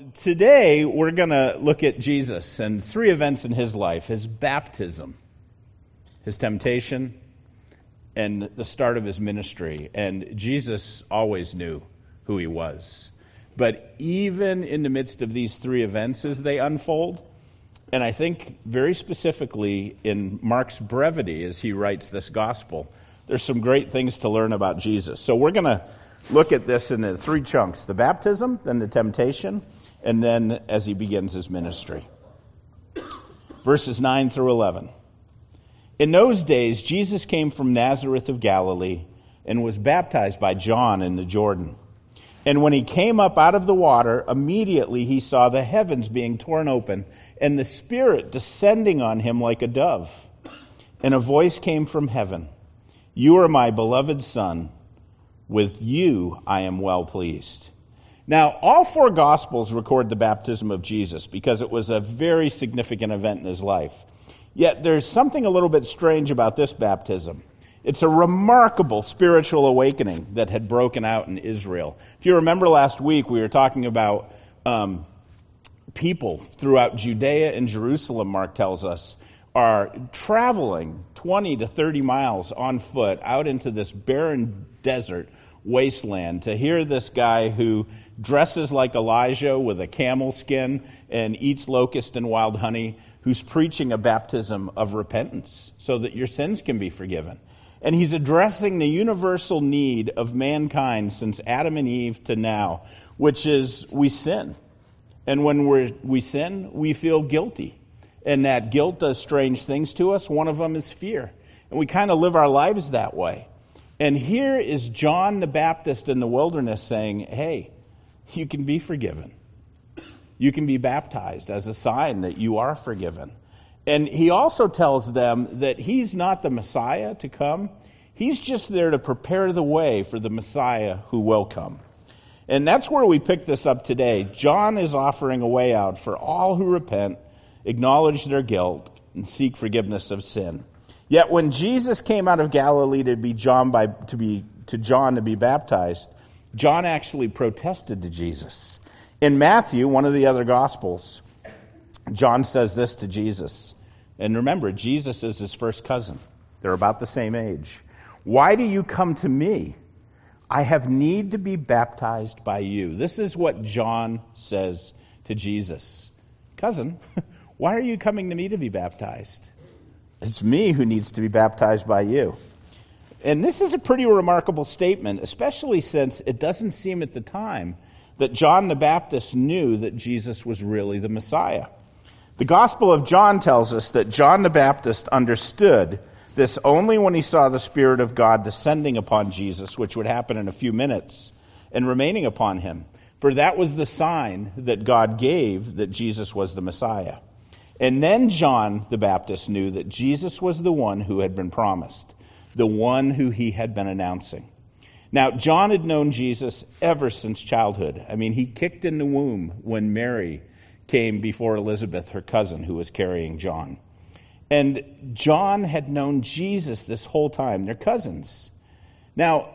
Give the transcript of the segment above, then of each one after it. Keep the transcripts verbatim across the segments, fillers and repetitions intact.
today we're going to look at Jesus and three events in his life: his baptism, his temptation, and the start of his ministry. And Jesus always knew who he was. But even in the midst of these three events as they unfold, and I think very specifically in Mark's brevity as he writes this gospel, there's some great things to learn about Jesus. So we're going to look at this in the three chunks: the baptism, then the temptation, and then as he begins his ministry. Verses nine through eleven. In those days, Jesus came from Nazareth of Galilee and was baptized by John in the Jordan. And when he came up out of the water, immediately he saw the heavens being torn open and the Spirit descending on him like a dove. And a voice came from heaven, "You are my beloved Son. With you I am well pleased." Now, all four Gospels record the baptism of Jesus because it was a very significant event in his life. Yet there's something a little bit strange about this baptism. It's a remarkable spiritual awakening that had broken out in Israel. If you remember last week, we were talking about um, people throughout Judea and Jerusalem, Mark tells us, are traveling twenty to thirty miles on foot out into this barren desert wasteland to hear this guy who dresses like Elijah with a camel skin and eats locust and wild honey, who's preaching a baptism of repentance so that your sins can be forgiven. And he's addressing the universal need of mankind since Adam and Eve to now, which is we sin. And when we're, we sin, we feel guilty. And that guilt does strange things to us. One of them is fear. And we kind of live our lives that way. And here is John the Baptist in the wilderness saying, hey, you can be forgiven. You can be baptized as a sign that you are forgiven. And he also tells them that he's not the Messiah to come. He's just there to prepare the way for the Messiah who will come. And that's where we pick this up today. John is offering a way out for all who repent, acknowledge their guilt, and seek forgiveness of sin. Yet when Jesus came out of Galilee to be John by to be to John to be baptized, John actually protested to Jesus. In Matthew, one of the other Gospels, John says this to Jesus. And remember, Jesus is his first cousin. They're about the same age. "Why do you come to me? I have need to be baptized by you." This is what John says to Jesus. "Cousin, why are you coming to me to be baptized? It's me who needs to be baptized by you." And this is a pretty remarkable statement, especially since it doesn't seem at the time that John the Baptist knew that Jesus was really the Messiah. The Gospel of John tells us that John the Baptist understood this only when he saw the Spirit of God descending upon Jesus, which would happen in a few minutes, and remaining upon him. For that was the sign that God gave that Jesus was the Messiah. And then John the Baptist knew that Jesus was the one who had been promised, the one who he had been announcing. Now, John had known Jesus ever since childhood. I mean, he kicked in the womb when Mary came before Elizabeth, her cousin, who was carrying John. And John had known Jesus this whole time. They're cousins. Now,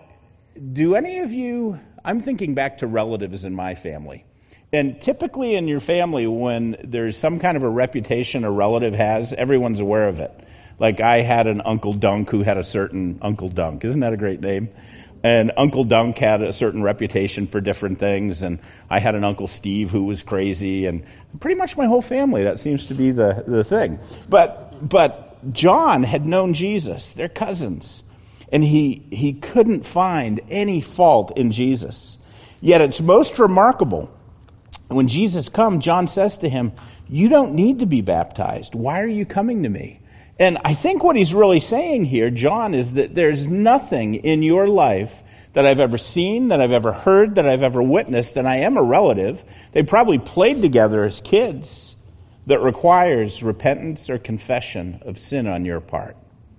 do any of you, I'm thinking back to relatives in my family. And typically in your family, when there's some kind of a reputation a relative has, everyone's aware of it. Like I had an Uncle Dunk who had a certain Uncle Dunk. Isn't that a great name? And Uncle Dunk had a certain reputation for different things, and I had an Uncle Steve who was crazy, and pretty much my whole family, that seems to be the, the thing. But but John had known Jesus. They're cousins. And he, he couldn't find any fault in Jesus. Yet it's most remarkable. When Jesus comes, John says to him, "You don't need to be baptized. Why are you coming to me?" And I think what he's really saying here, John, is that there's nothing in your life that I've ever seen, that I've ever heard, that I've ever witnessed, and I am a relative. They probably played together as kids, that requires repentance or confession of sin on your part.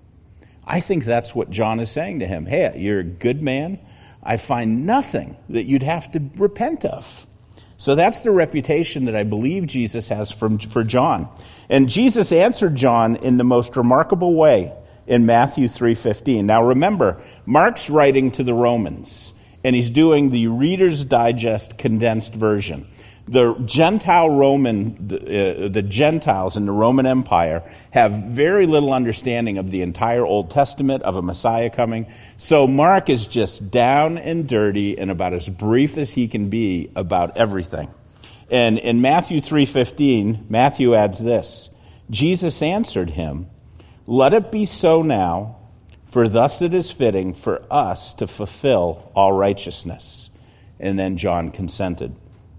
I think that's what John is saying to him. Hey, you're a good man. I find nothing that you'd have to repent of. So that's the reputation that I believe Jesus has from, for John. And Jesus answered John in the most remarkable way in Matthew three fifteen. Now remember, Mark's writing to the Romans, and he's doing the Reader's Digest condensed version. The Gentile Roman, uh, the Gentiles in the Roman Empire have very little understanding of the entire Old Testament, of a Messiah coming. So Mark is just down and dirty and about as brief as he can be about everything. And in Matthew three fifteen, Matthew adds this, Jesus answered him, "Let it be so now, for thus it is fitting for us to fulfill all righteousness." And then John consented.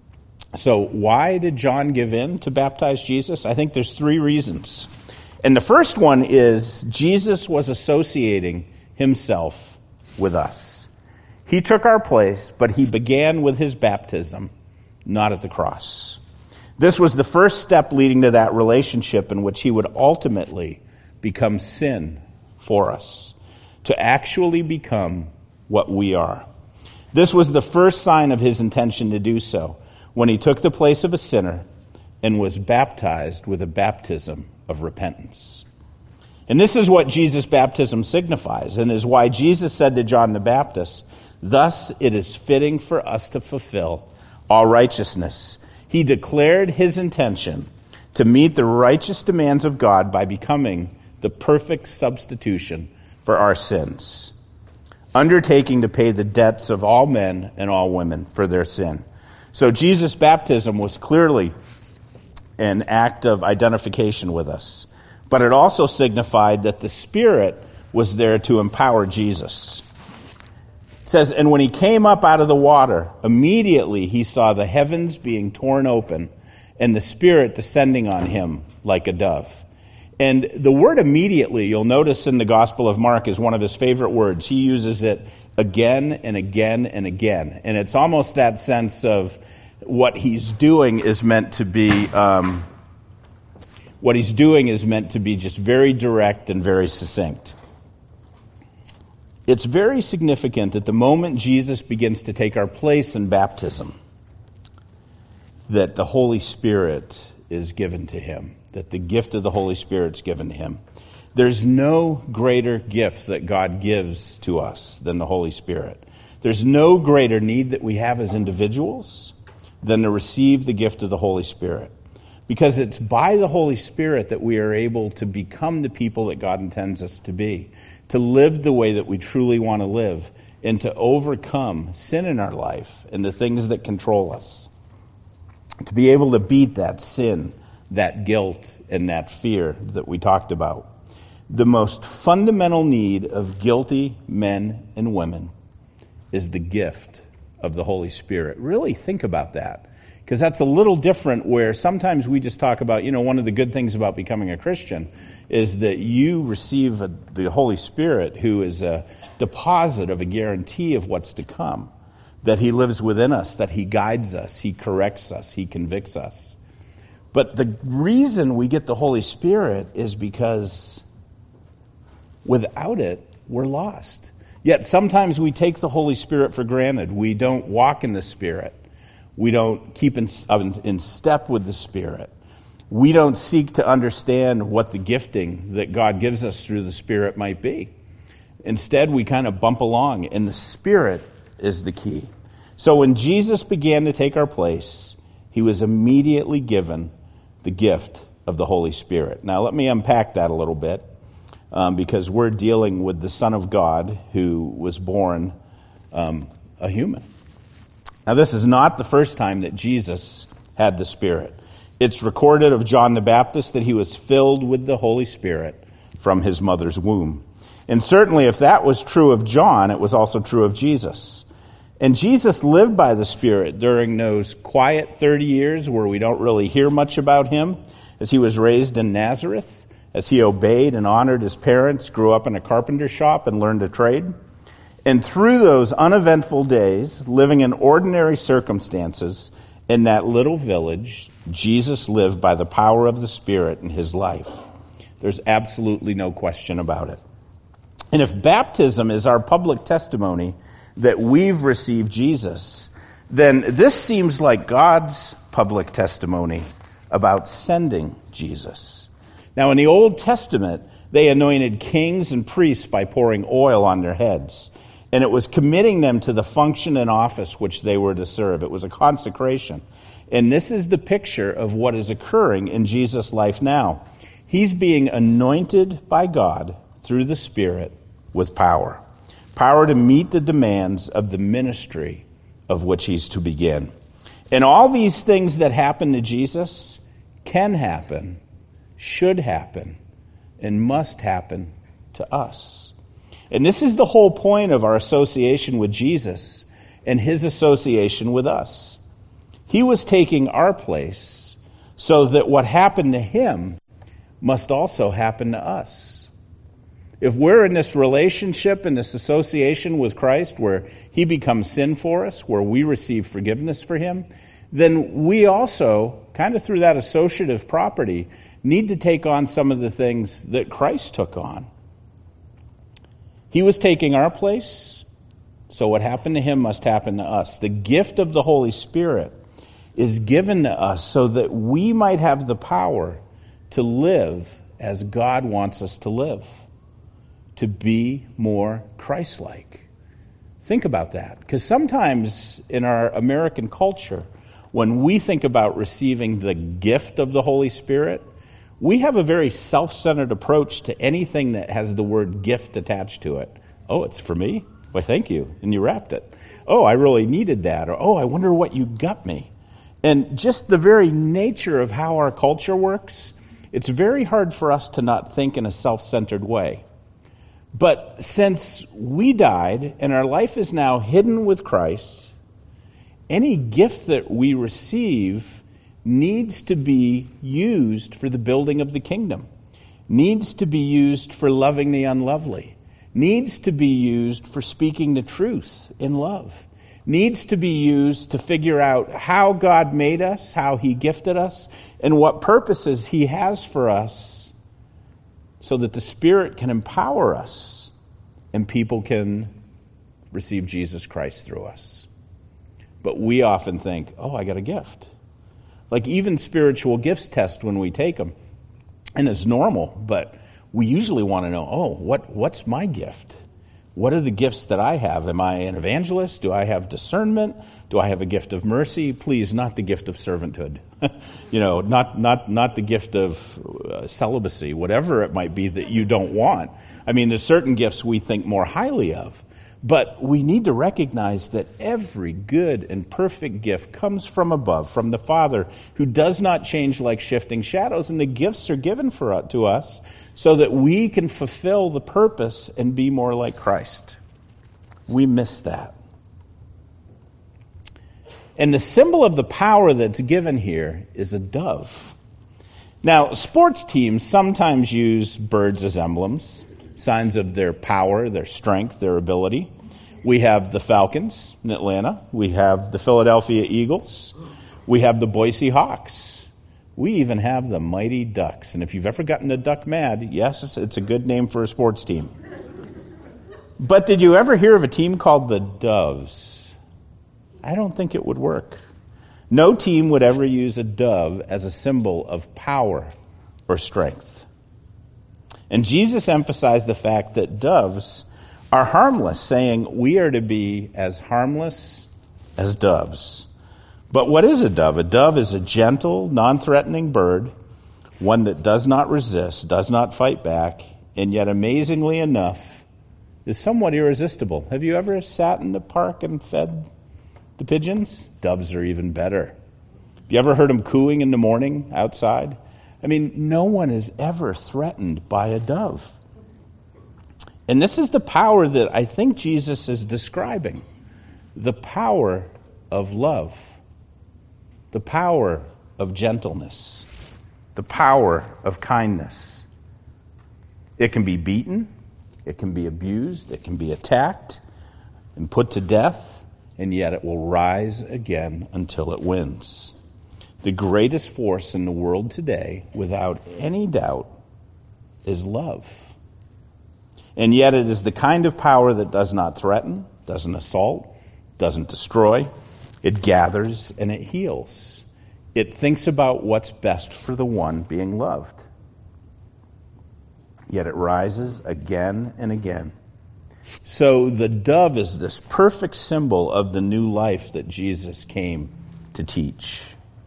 So why did John give in to baptize Jesus? I think there's three reasons. And the first one is Jesus was associating himself with us. He took our place, but he began with his baptism, not at the cross. This was the first step leading to that relationship in which he would ultimately become sin for us, to actually become what we are. This was the first sign of his intention to do so, when he took the place of a sinner and was baptized with a baptism of repentance. And this is what Jesus' baptism signifies, and is why Jesus said to John the Baptist, "Thus it is fitting for us to fulfill all righteousness." He declared his intention to meet the righteous demands of God by becoming the perfect substitution for our sins, undertaking to pay the debts of all men and all women for their sin. So Jesus' baptism was clearly an act of identification with us, but it also signified that the Spirit was there to empower Jesus. It says, "And when he came up out of the water, immediately he saw the heavens being torn open and the Spirit descending on him like a dove." And the word immediately, you'll notice in the Gospel of Mark, is one of his favorite words. He uses it again and again and again. And it's almost that sense of what he's doing is meant to be, um, what he's doing is meant to be just very direct and very succinct. It's very significant that the moment Jesus begins to take our place in baptism, that the Holy Spirit is given to him, that the gift of the Holy Spirit is given to him. There's no greater gift that God gives to us than the Holy Spirit. There's no greater need that we have as individuals than to receive the gift of the Holy Spirit. Because it's by the Holy Spirit that we are able to become the people that God intends us to be, to live the way that we truly want to live, and to overcome sin in our life and the things that control us. To be able to beat that sin, that guilt, and that fear that we talked about. The most fundamental need of guilty men and women is the gift of the Holy Spirit. Really think about that, because that's a little different, where sometimes we just talk about, you know, one of the good things about becoming a Christian is that you receive a, the Holy Spirit, who is a deposit of a guarantee of what's to come, that he lives within us, that he guides us, he corrects us, he convicts us. But the reason we get the Holy Spirit is because without it, we're lost. Yet sometimes we take the Holy Spirit for granted. We don't walk in the Spirit. We don't keep in, in step with the Spirit. We don't seek to understand what the gifting that God gives us through the Spirit might be. Instead, we kind of bump along, and the Spirit is the key. So when Jesus began to take our place, he was immediately given the gift of the Holy Spirit. Now, let me unpack that a little bit. Um, because we're dealing with the Son of God who was born um, a human. Now, this is not the first time that Jesus had the Spirit. It's recorded of John the Baptist that he was filled with the Holy Spirit from his mother's womb. And certainly if that was true of John, it was also true of Jesus. And Jesus lived by the Spirit during those quiet thirty years where we don't really hear much about him, as he was raised in Nazareth, as he obeyed and honored his parents, grew up in a carpenter shop, and learned a trade. And through those uneventful days, living in ordinary circumstances in that little village, Jesus lived by the power of the Spirit in his life. There's absolutely no question about it. And if baptism is our public testimony that we've received Jesus, then this seems like God's public testimony about sending Jesus. Now, in the Old Testament, they anointed kings and priests by pouring oil on their heads. And it was committing them to the function and office which they were to serve. It was a consecration. And this is the picture of what is occurring in Jesus' life now. He's being anointed by God through the Spirit with power. Power to meet the demands of the ministry of which he's to begin. And all these things that happen to Jesus can happen, should happen, and must happen to us. And this is the whole point of our association with Jesus and his association with us. He was taking our place so that what happened to him must also happen to us. If we're in this relationship and this association with Christ where he becomes sin for us, where we receive forgiveness for him, then we also, kind of through that associative property, need to take on some of the things that Christ took on. He was taking our place, so what happened to him must happen to us. The gift of the Holy Spirit is given to us so that we might have the power to live as God wants us to live, to be more Christ-like. Think about that, because sometimes in our American culture, when we think about receiving the gift of the Holy Spirit, we have a very self-centered approach to anything that has the word gift attached to it. Oh, it's for me? Why, thank you. And you wrapped it. Oh, I really needed that. Or, oh, I wonder what you got me. And just the very nature of how our culture works, it's very hard for us to not think in a self-centered way. But since we died and our life is now hidden with Christ, any gift that we receive needs to be used for the building of the kingdom, needs to be used for loving the unlovely, needs to be used for speaking the truth in love, needs to be used to figure out how God made us, how he gifted us, and what purposes he has for us so that the Spirit can empower us and people can receive Jesus Christ through us. But we often think, oh, I got a gift. Like even spiritual gifts test when we take them. And it's normal, but we usually want to know, oh, what, what's my gift? What are the gifts that I have? Am I an evangelist? Do I have discernment? Do I have a gift of mercy? Please, not the gift of servanthood. you know, not not not the gift of uh, celibacy, whatever it might be that you don't want. I mean, there's certain gifts we think more highly of. But we need to recognize that every good and perfect gift comes from above, from the Father, who does not change like shifting shadows. And the gifts are given for to us so that we can fulfill the purpose and be more like Christ. We miss that. And the symbol of the power that's given here is a dove. Now, sports teams sometimes use birds as emblems, signs of their power, their strength, their ability. We have the Falcons in Atlanta. We have the Philadelphia Eagles. We have the Boise Hawks. We even have the Mighty Ducks. And if you've ever gotten a duck mad, yes, it's a good name for a sports team. But did you ever hear of a team called the Doves? I don't think it would work. No team would ever use a dove as a symbol of power or strength. And Jesus emphasized the fact that doves are harmless, saying we are to be as harmless as doves. But what is a dove? A dove is a gentle, non-threatening bird, one that does not resist, does not fight back, and yet amazingly enough is somewhat irresistible. Have you ever sat in the park and fed the pigeons? Doves are even better. Have you ever heard them cooing in the morning outside? I mean, no one is ever threatened by a dove. And this is the power that I think Jesus is describing. The power of love. The power of gentleness. The power of kindness. It can be beaten. It can be abused. It can be attacked and put to death. And yet it will rise again until it wins. The greatest force in the world today, without any doubt, is love. And yet it is the kind of power that does not threaten, doesn't assault, doesn't destroy. It gathers and it heals. It thinks about what's best for the one being loved. Yet it rises again and again. So the dove is this perfect symbol of the new life that Jesus came to teach.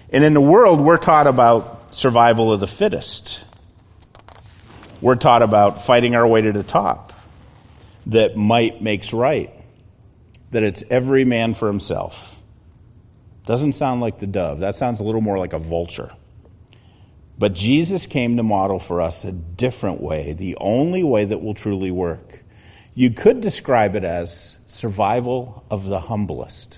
And in the world, we're taught about survival of the fittest. We're taught about fighting our way to the top, that might makes right, that it's every man for himself. Doesn't sound like the dove. That sounds a little more like a vulture. But Jesus came to model for us a different way, the only way that will truly work. You could describe it as survival of the humblest.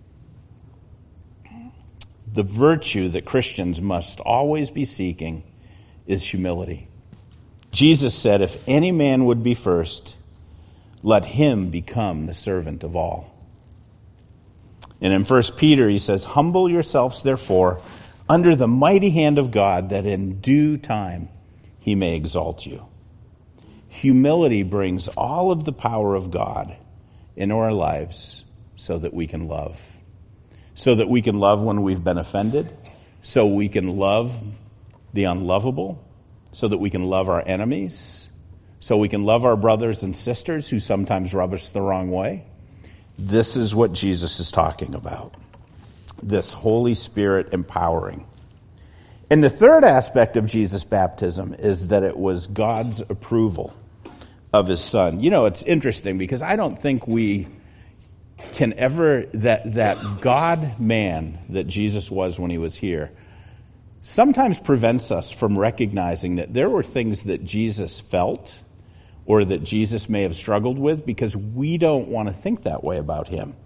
The virtue that Christians must always be seeking is humility. Jesus said, if any man would be first, let him become the servant of all. And in First Peter, he says, humble yourselves, therefore, under the mighty hand of God, that in due time he may exalt you. Humility brings all of the power of God into our lives so that we can love. So that we can love when we've been offended, so we can love the unlovable, so that we can love our enemies, so we can love our brothers and sisters who sometimes rub us the wrong way. This is what Jesus is talking about. This Holy Spirit empowering. And the third aspect of Jesus' baptism is that it was God's approval of his Son. You know, it's interesting because I don't think we can ever, that, that God-man that Jesus was when he was here, sometimes prevents us from recognizing that there were things that Jesus felt or that Jesus may have struggled with because we don't want to think that way about him.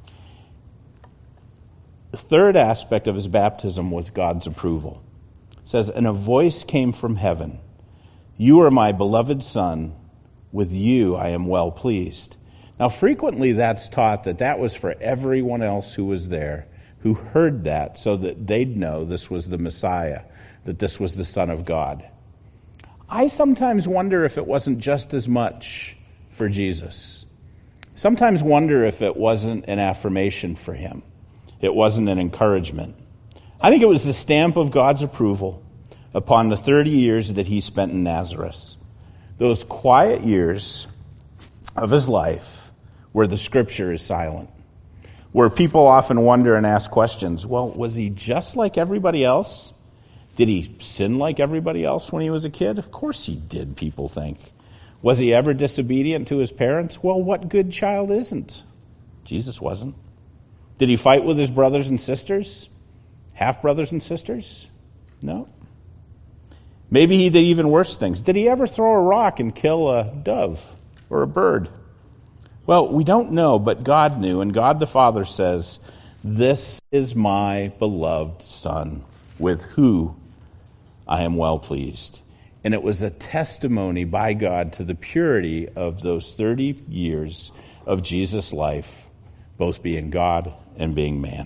The third aspect of his baptism was God's approval. It says, and a voice came from heaven, you are my beloved Son, with you I am well pleased. Now, frequently that's taught that that was for everyone else who was there, who heard that, so that they'd know this was the Messiah, that this was the Son of God. I sometimes wonder if it wasn't just as much for Jesus. Sometimes wonder if it wasn't an affirmation for him. It wasn't an encouragement. I think it was the stamp of God's approval upon the thirty years that he spent in Nazareth. Those quiet years of his life where the scripture is silent, where people often wonder and ask questions. Well, was he just like everybody else? Did he sin like everybody else when he was a kid? Of course he did, people think. Was he ever disobedient to his parents? Well, what good child isn't? Jesus wasn't. Did he fight with his brothers and sisters? Half-brothers and sisters? No. Maybe he did even worse things. Did he ever throw a rock and kill a dove or a bird? Well, we don't know, but God knew, and God the Father says, this is my beloved Son, with whom I am well pleased. And it was a testimony by God to the purity of those thirty years of Jesus' life, both being God and being man.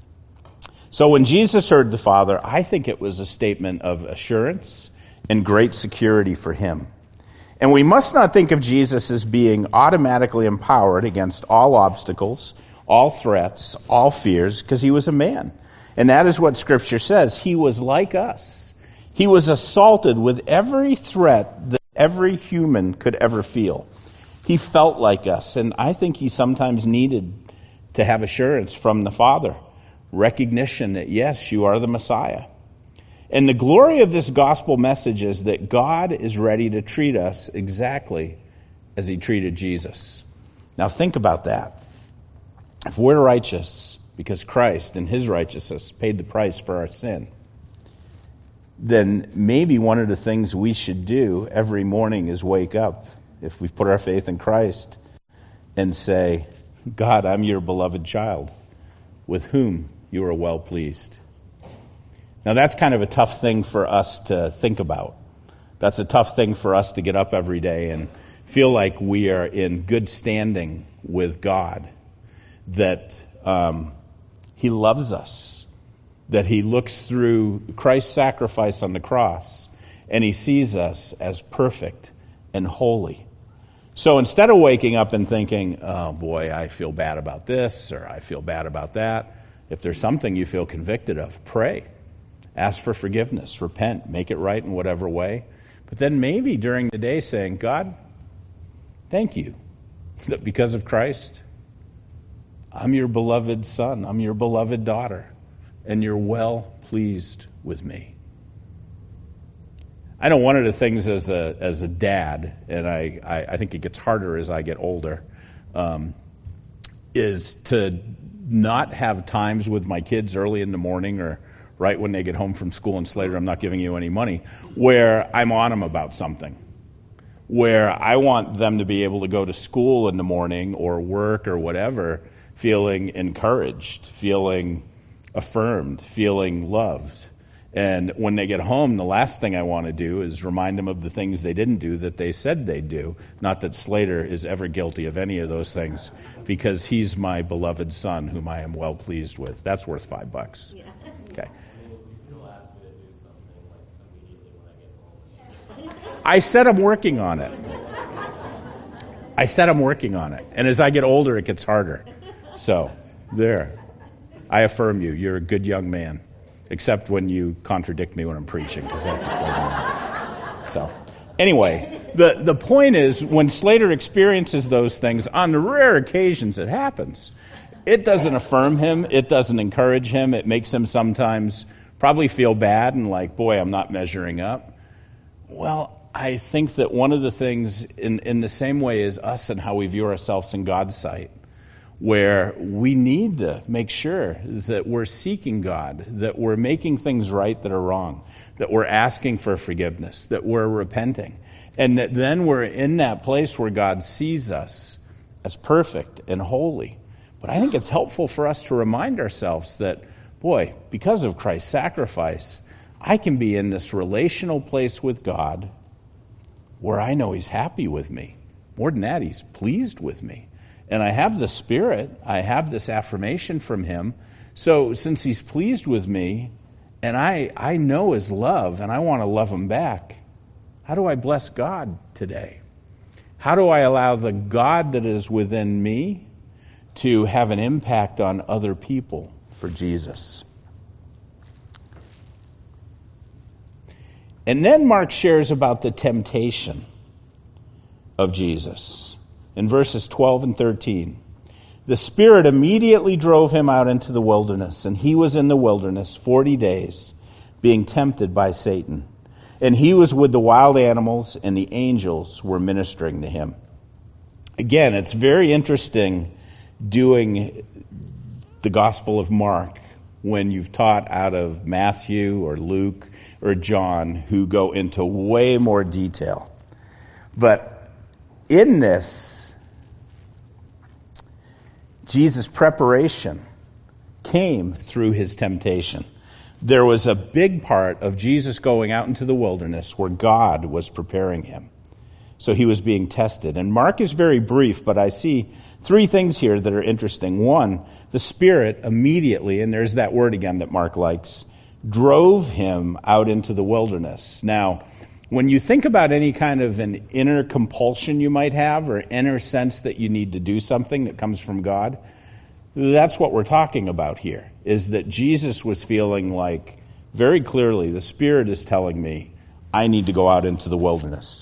So when Jesus heard the Father, I think it was a statement of assurance and great security for him. And we must not think of Jesus as being automatically empowered against all obstacles, all threats, all fears, because he was a man. And that is what Scripture says. He was like us. He was assaulted with every threat that every human could ever feel. He felt like us, and I think he sometimes needed to have assurance from the Father, recognition that, yes, you are the Messiah. And the glory of this gospel message is that God is ready to treat us exactly as he treated Jesus. Now think about that. If we're righteous because Christ and his righteousness paid the price for our sin, then maybe one of the things we should do every morning is wake up, if we've put our faith in Christ, and say, God, I'm your beloved child, with whom you are well pleased. Now that's kind of a tough thing for us to think about. That's a tough thing for us to get up every day and feel like we are in good standing with God, that um, he loves us, that he looks through Christ's sacrifice on the cross and he sees us as perfect and holy. So instead of waking up and thinking, oh boy, I feel bad about this or I feel bad about that, if there's something you feel convicted of, pray. Ask for forgiveness, repent, make it right in whatever way. But then maybe during the day saying, God, thank you that because of Christ, I'm your beloved son, I'm your beloved daughter, and you're well pleased with me. I know one of the things as a as a dad, and I, I, I think it gets harder as I get older, um, is to not have times with my kids early in the morning or right when they get home from school, and Slater, I'm not giving you any money, where I'm on them about something, where I want them to be able to go to school in the morning or work or whatever, feeling encouraged, feeling affirmed, feeling loved. And when they get home, the last thing I want to do is remind them of the things they didn't do that they said they'd do. Not that Slater is ever guilty of any of those things, because he's my beloved son whom I am well pleased with. That's worth five bucks. Yeah. Okay. I said I'm working on it. I said I'm working on it. And as I get older, it gets harder. So, there. I affirm you. You're a good young man. Except when you contradict me when I'm preaching, because that just doesn't work. So, anyway, the, the point is, when Slater experiences those things, on the rare occasions it happens, it doesn't affirm him, it doesn't encourage him, it makes him sometimes probably feel bad and like, boy, I'm not measuring up. Well, I think that one of the things, in, in the same way as us and how we view ourselves in God's sight, where we need to make sure that we're seeking God, that we're making things right that are wrong, that we're asking for forgiveness, that we're repenting, and that then we're in that place where God sees us as perfect and holy. But I think it's helpful for us to remind ourselves that, boy, because of Christ's sacrifice, I can be in this relational place with God where I know He's happy with me. More than that, He's pleased with me. And I have the Spirit, I have this affirmation from Him. So since He's pleased with me, and I, I know His love, and I want to love Him back, how do I bless God today? How do I allow the God that is within me to have an impact on other people for Jesus? And then Mark shares about the temptation of Jesus. In verses twelve and thirteen, the Spirit immediately drove him out into the wilderness, and he was in the wilderness forty days, being tempted by Satan. And he was with the wild animals, and the angels were ministering to him. Again, it's very interesting doing the Gospel of Mark when you've taught out of Matthew or Luke or John, who go into way more detail. But in this, Jesus' preparation came through his temptation. There was a big part of Jesus going out into the wilderness where God was preparing him. So he was being tested. And Mark is very brief, but I see three things here that are interesting. One, the Spirit immediately, and there's that word again that Mark likes, drove him out into the wilderness. Now, when you think about any kind of an inner compulsion you might have or inner sense that you need to do something that comes from God, that's what we're talking about here, is that Jesus was feeling like, very clearly, the Spirit is telling me, I need to go out into the wilderness.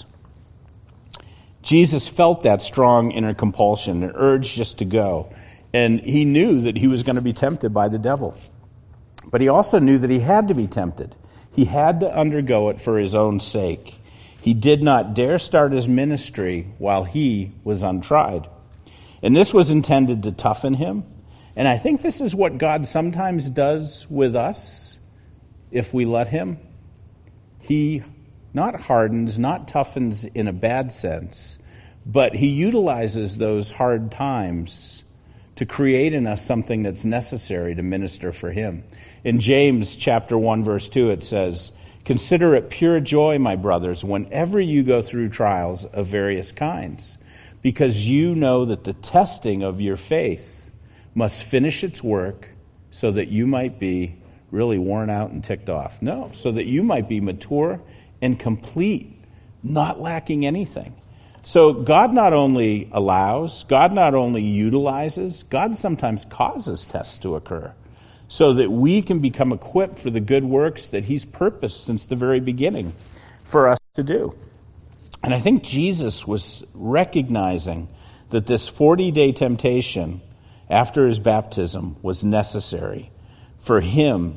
Jesus felt that strong inner compulsion, an urge just to go, and he knew that he was going to be tempted by the devil. But he also knew that he had to be tempted. He had to undergo it for his own sake. He did not dare start his ministry while he was untried. And this was intended to toughen him. And I think this is what God sometimes does with us if we let him. He not hardens, not toughens in a bad sense, but he utilizes those hard times to create in us something that's necessary to minister for him. In James chapter one, verse two, it says, "Consider it pure joy, my brothers, whenever you go through trials of various kinds, because you know that the testing of your faith must finish its work so that you might be really worn out and ticked off." No, so that you might be mature and complete, not lacking anything. So God not only allows, God not only utilizes, God sometimes causes tests to occur so that we can become equipped for the good works that he's purposed since the very beginning for us to do. And I think Jesus was recognizing that this forty-day temptation after his baptism was necessary for him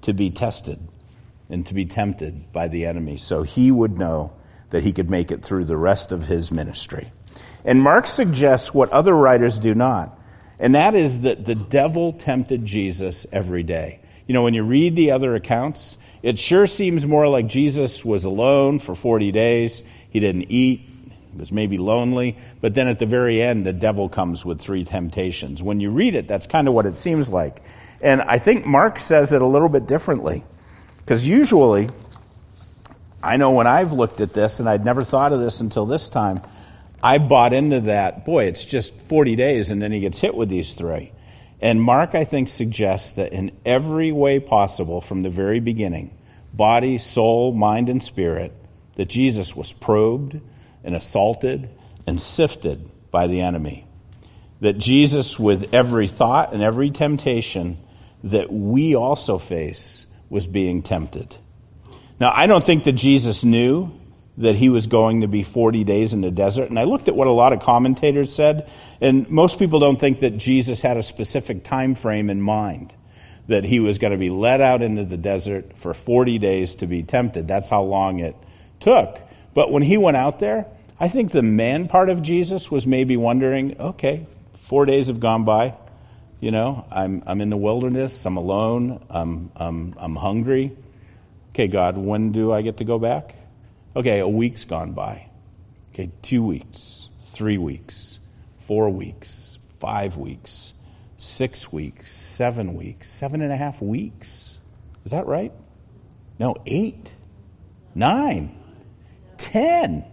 to be tested and to be tempted by the enemy, so he would know that he could make it through the rest of his ministry. And Mark suggests what other writers do not, and that is that the devil tempted Jesus every day. You know, when you read the other accounts, it sure seems more like Jesus was alone for forty days. He didn't eat. He was maybe lonely. But then at the very end, the devil comes with three temptations. When you read it, that's kind of what it seems like. And I think Mark says it a little bit differently. Because usually, I know when I've looked at this, and I'd never thought of this until this time, I bought into that, boy, it's just forty days, and then he gets hit with these three. And Mark, I think, suggests that in every way possible from the very beginning, body, soul, mind, and spirit, that Jesus was probed and assaulted and sifted by the enemy. That Jesus, with every thought and every temptation that we also face, was being tempted. Now, I don't think that Jesus knew that he was going to be forty days in the desert. And I looked at what a lot of commentators said, and most people don't think that Jesus had a specific time frame in mind, that he was going to be led out into the desert for forty days to be tempted. That's how long it took. But when he went out there, I think the man part of Jesus was maybe wondering, okay, four days have gone by. You know, I'm I'm in the wilderness. I'm alone. I'm I'm I'm hungry. Okay, God, when do I get to go back? Okay, a week's gone by. Okay, two weeks, three weeks, four weeks, five weeks, six weeks, seven weeks, seven and a half weeks. Is that right? No, eight, nine, ten.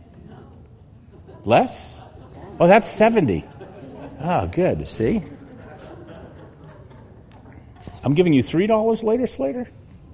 Less? Oh, that's seventy. Oh, good. See? I'm giving you three dollars later, Slater.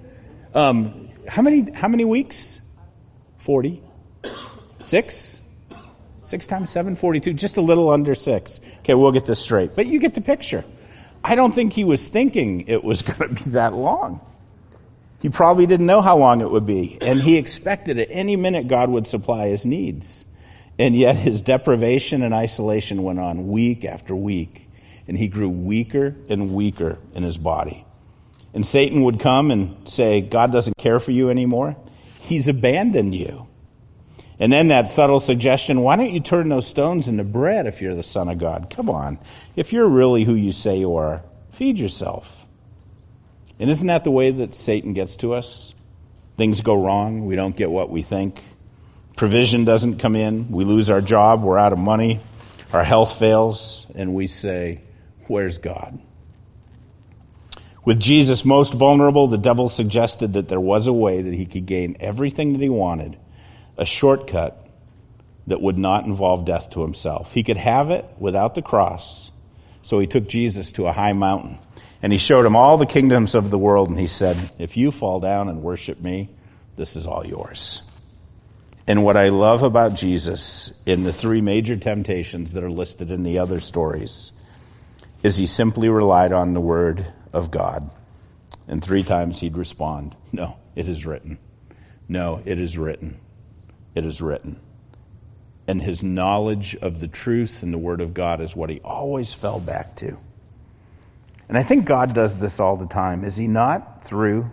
Um, how many? How many weeks? Forty. Six. Six times seven, forty-two. Just a little under six. Okay, we'll get this straight. But you get the picture. I don't think he was thinking it was going to be that long. He probably didn't know how long it would be, and he expected at any minute God would supply his needs. And yet his deprivation and isolation went on week after week, and he grew weaker and weaker in his body. And Satan would come and say, God doesn't care for you anymore. He's abandoned you. And then that subtle suggestion, why don't you turn those stones into bread if you're the Son of God? Come on. If you're really who you say you are, feed yourself. And isn't that the way that Satan gets to us? Things go wrong. We don't get what we think. Provision doesn't come in. We lose our job. We're out of money. Our health fails. And we say, where's God? With Jesus most vulnerable, the devil suggested that there was a way that he could gain everything that he wanted, a shortcut that would not involve death to himself. He could have it without the cross. So he took Jesus to a high mountain, and he showed him all the kingdoms of the world, and he said, if you fall down and worship me, this is all yours. And what I love about Jesus in the three major temptations that are listed in the other stories is he simply relied on the word of God. And three times he'd respond, no, it is written. No, it is written. It is written. And his knowledge of the truth and the word of God is what he always fell back to. And I think God does this all the time. Is he not through?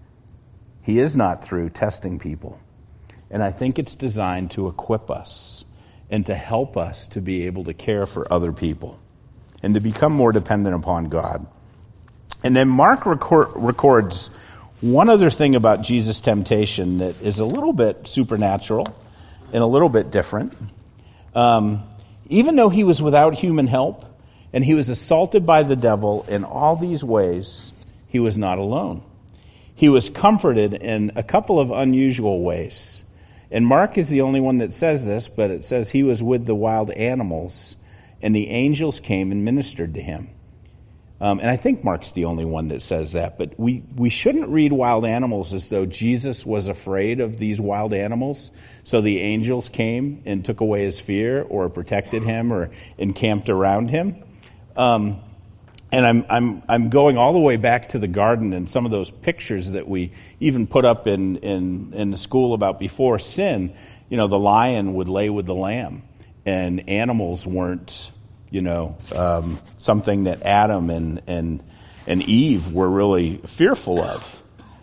He is not through testing people. And I think it's designed to equip us and to help us to be able to care for other people and to become more dependent upon God. And then Mark record, records one other thing about Jesus' temptation that is a little bit supernatural and a little bit different. Um, even though he was without human help and he was assaulted by the devil in all these ways, he was not alone. He was comforted in a couple of unusual ways. And Mark is the only one that says this, but it says he was with the wild animals, and the angels came and ministered to him. Um, and I think Mark's the only one that says that, but we, we shouldn't read wild animals as though Jesus was afraid of these wild animals, so the angels came and took away his fear or protected him or encamped around him. Um, and I'm I'm I'm going all the way back to the garden and some of those pictures that we even put up in, in, in the school about before sin. You know, the lion would lay with the lamb, and animals weren't, you know, um, something that Adam and, and and Eve were really fearful of.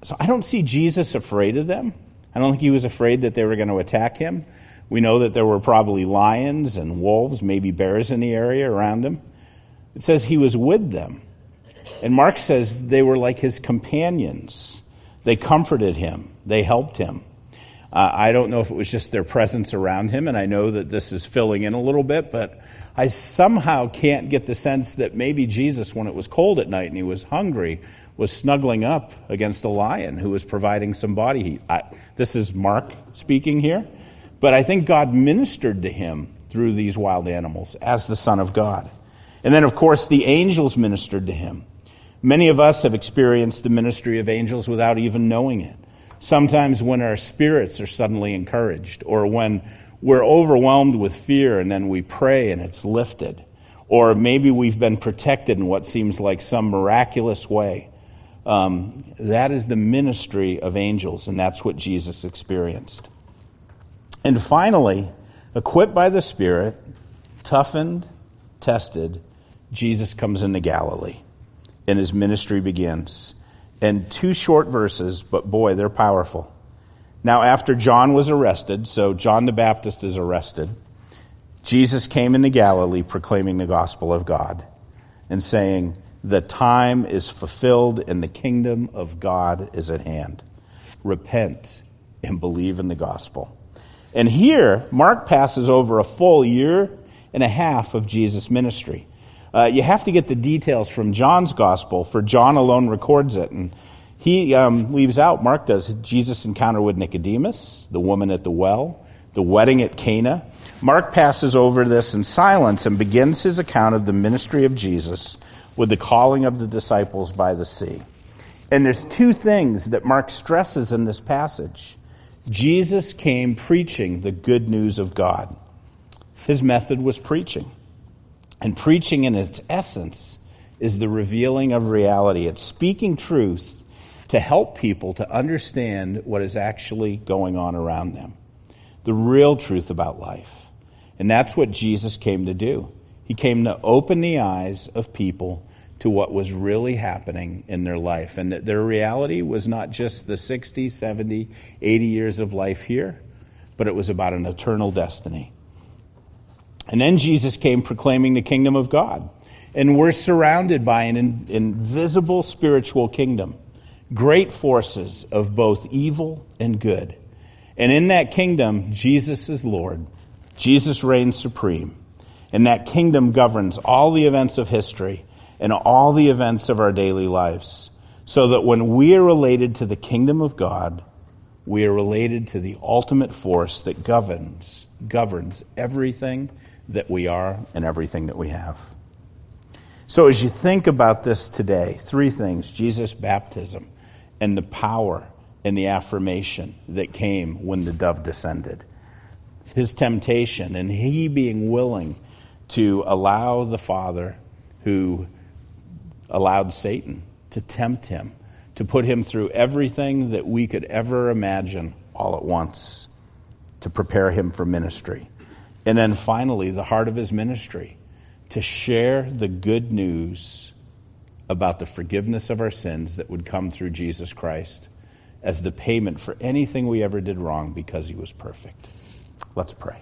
so I don't see Jesus afraid of them. I don't think he was afraid that they were going to attack him. We know that there were probably lions and wolves, maybe bears in the area around him. It says he was with them. And Mark says they were like his companions. They comforted him. They helped him. Uh, I don't know if it was just their presence around him, and I know that this is filling in a little bit, but I somehow can't get the sense that maybe Jesus, when it was cold at night and he was hungry, was snuggling up against a lion who was providing some body heat. I, this is Mark speaking here, but I think God ministered to him through these wild animals as the Son of God. And then, of course, the angels ministered to him. Many of us have experienced the ministry of angels without even knowing it. Sometimes when our spirits are suddenly encouraged, or when we're overwhelmed with fear and then we pray and it's lifted, or maybe we've been protected in what seems like some miraculous way. Um, that is the ministry of angels, and that's what Jesus experienced. And finally, equipped by the Spirit, toughened, tested, Jesus comes into Galilee, and his ministry begins. And two short verses, but boy, they're powerful. Now, after John was arrested, so John the Baptist is arrested, Jesus came into Galilee proclaiming the gospel of God and saying, the time is fulfilled and the kingdom of God is at hand. Repent and believe in the gospel. And here, Mark passes over a full year and a half of Jesus' ministry. Uh, you have to get the details from John's gospel, for John alone records it. And he um, leaves out, Mark does, Jesus' encounter with Nicodemus, the woman at the well, the wedding at Cana. Mark passes over this in silence and begins his account of the ministry of Jesus with the calling of the disciples by the sea. And there's two things that Mark stresses in this passage. Jesus came preaching the good news of God. His method was preaching. And preaching in its essence is the revealing of reality. It's speaking truth to help people to understand what is actually going on around them. The real truth about life. And that's what Jesus came to do. He came to open the eyes of people to what was really happening in their life. And that their reality was not just the sixty, seventy, eighty years of life here, but it was about an eternal destiny. And then Jesus came proclaiming the kingdom of God. And we're surrounded by an in, invisible spiritual kingdom. Great forces of both evil and good. And in that kingdom, Jesus is Lord. Jesus reigns supreme. And that kingdom governs all the events of history and all the events of our daily lives. So that when we are related to the kingdom of God, we are related to the ultimate force that governs, governs everything that we are and everything that we have. So as you think about this today, three things: Jesus' baptism and the power and the affirmation that came when the dove descended. His temptation and he being willing to allow the Father who allowed Satan to tempt him, to put him through everything that we could ever imagine all at once, to prepare him for ministry. And then finally, the heart of his ministry, to share the good news about the forgiveness of our sins that would come through Jesus Christ as the payment for anything we ever did wrong because he was perfect. Let's pray.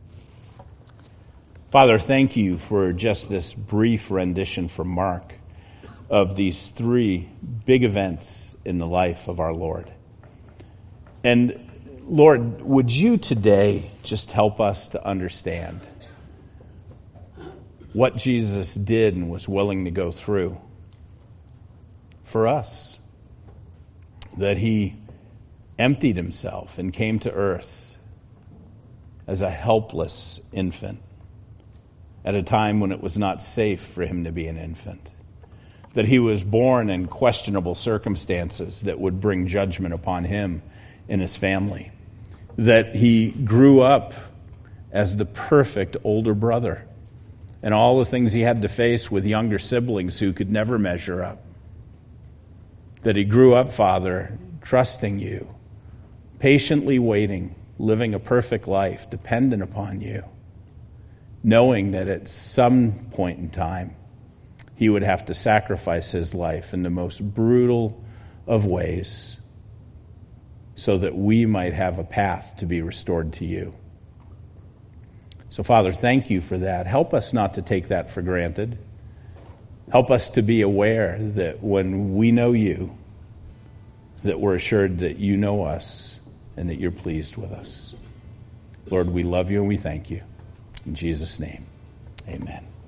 Father, thank you for just this brief rendition from Mark of these three big events in the life of our Lord. And Lord, would you today just help us to understand what Jesus did and was willing to go through for us? That he emptied himself and came to earth as a helpless infant at a time when it was not safe for him to be an infant. That he was born in questionable circumstances that would bring judgment upon him and his family. That he grew up as the perfect older brother, and all the things he had to face with younger siblings who could never measure up. That he grew up, Father, trusting you, patiently waiting, living a perfect life, dependent upon you, knowing that at some point in time he would have to sacrifice his life in the most brutal of ways so that we might have a path to be restored to you. So, Father, thank you for that. Help us not to take that for granted. Help us to be aware that when we know you, that we're assured that you know us and that you're pleased with us. Lord, we love you and we thank you. In Jesus' name, amen.